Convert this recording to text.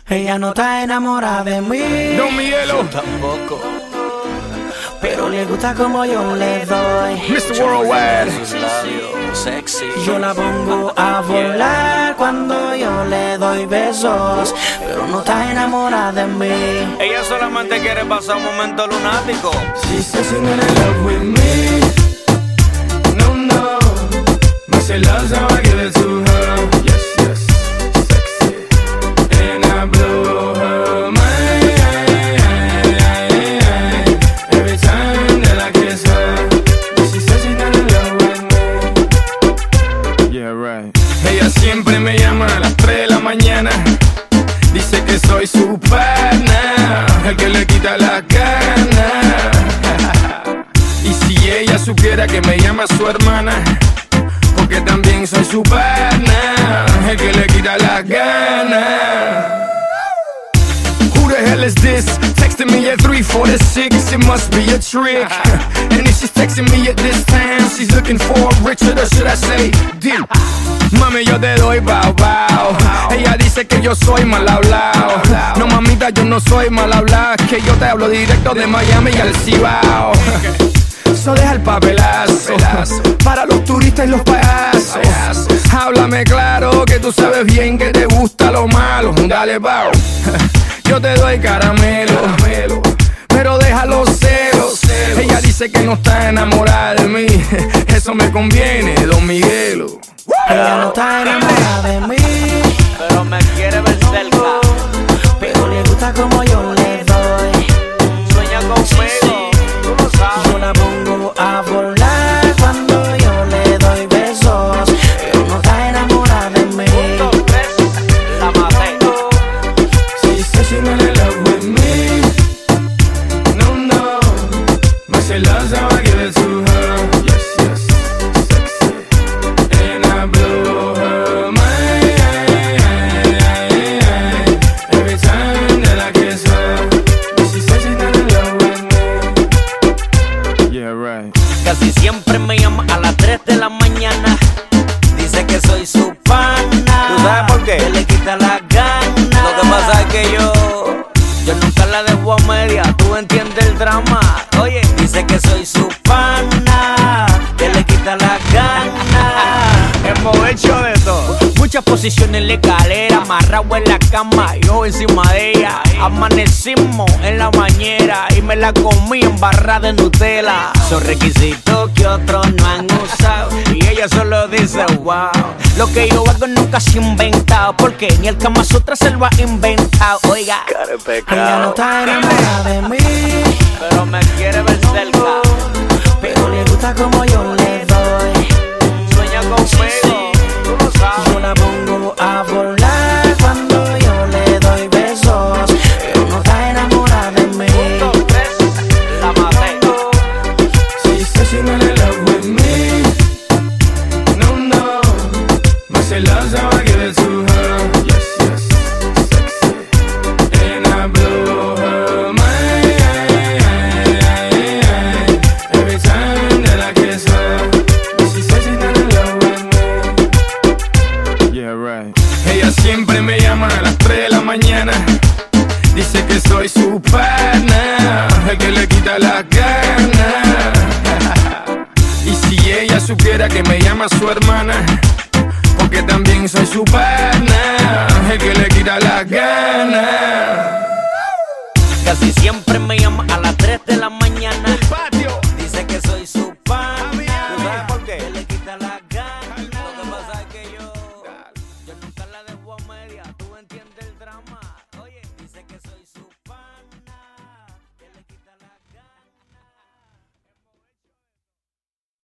Ella no está enamorada de mí. No, Miguelo. Tampoco. Pero le gusta como yo le doy. Mr. Worldwide. Sexy. Yo la pongo a volar cuando yo le doy besos, pero no está enamorada de mí. Ella solamente quiere pasar un momento lunático. She says she's not in love with me. No, no. But she loves how I give it to her. Yes, yes. Sexy. And I blow her mind. Every time that I kiss her. She says she's not in love with me. Yeah, right. Ella siempre me llama a las 3 de la mañana. Dice que soy su pana, el que le quita la gana. Y si ella supiera que me llama su hermana, porque también soy su pana, el que le quita la gana. Who the hell is this? Texting me at 3:46, it must be a trick. And if she's texting me at this time, she's looking for a Richard, or should I say, Dick? Mami, yo te doy bao bao. Ella dice que yo soy mal hablado. No, mamita, yo no soy mal hablado. Que yo te hablo directo de Miami y al Cibao. Eso deja el papelazo para los turistas y los payasos. Háblame claro que tú sabes bien que te gusta lo malo. Dale, bao. Yo te doy caramelo, pero deja los celos. Ella dice que no está enamorada de mí. Eso me conviene, Don Miguelo. Ella no está enamorada de mí, Pero me quiere ver cerca. pero le gusta como yo le doy. Sueña conmigo, tú lo sabes. Yo la pongo a volar cuando yo le doy besos, pero no está enamorada de mí. 1, 2, 3, la maté. She says she's not in love with me. No, no. But she loves how I give it to her. Yes, yes. Sexy. And I blow her mind. Every time that I kiss her. She says she's not in love with me. Yeah, right. Casi siempre me llama a las 3 de la mañana. Dice que soy su pana. ¿Tú sabes por qué? Que le quita la gana. Lo que pasa es que yo nunca la dejo a media. Tú entiendes el drama. Oye, Dice que soy su pana, que le quita la gana. hemos hecho de todo. Muchas posiciones en la escalera, amarrado en la cama, yo encima de ella. Amanecimos en la bañera y me la comí en barra de Nutella. Son requisitos que otros no han usado y ella solo dice wow. Lo que yo hago nunca se ha inventado, porque ni el Kama Sutra se lo ha inventado. Oiga, Ella no está enamorada de mí, pero me quiere ver cerca. pero le gusta como yo le doy. Sueña conmigo, tú lo sabes. Yo la pongo a volar cuando yo le doy besos, pero no está enamorada de mí. 1, 2, 3, la maté. She says she's not in love with me. No, no. But she loves how I give it to her. Yes, yes. Sexy. And I blow her mind. Every time that I kiss her. She says she's not in love with me. Yeah, right. Ella siempre me llama a las 3 de la mañana. Dice que soy su pana, el que le quita la gana. Y si ella supiera que me llama su hermana, porque también soy su pana, el que le quita la gana. Casi siempre me llama a las 3